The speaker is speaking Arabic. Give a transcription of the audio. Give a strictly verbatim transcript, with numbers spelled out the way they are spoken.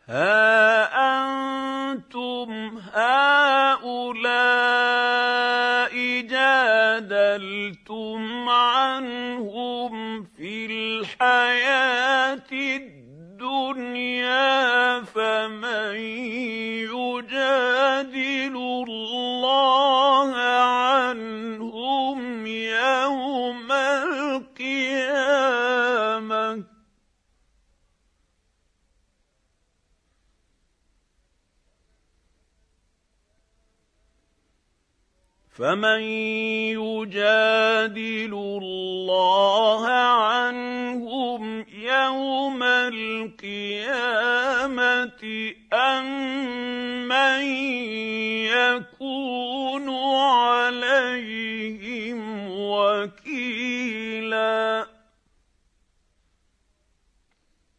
هَا أَنتُمْ هَٰؤُلَاءِ جَادَلْتُمْ عَنْهُمْ فِي الْحَيَاةِ الدُّنْيَا فَمَن يُجَادِلُ اللَّهَ عَنْهُمْ يَوْمَ الْقِيَامَةِ فَمَن يُجَادِلُ اللَّهَ عَنْهُمْ يَوْمَ الْقِيَامَةِ أَم مَّن يَكُونُ عَلَيْهِمْ وَكِيلًا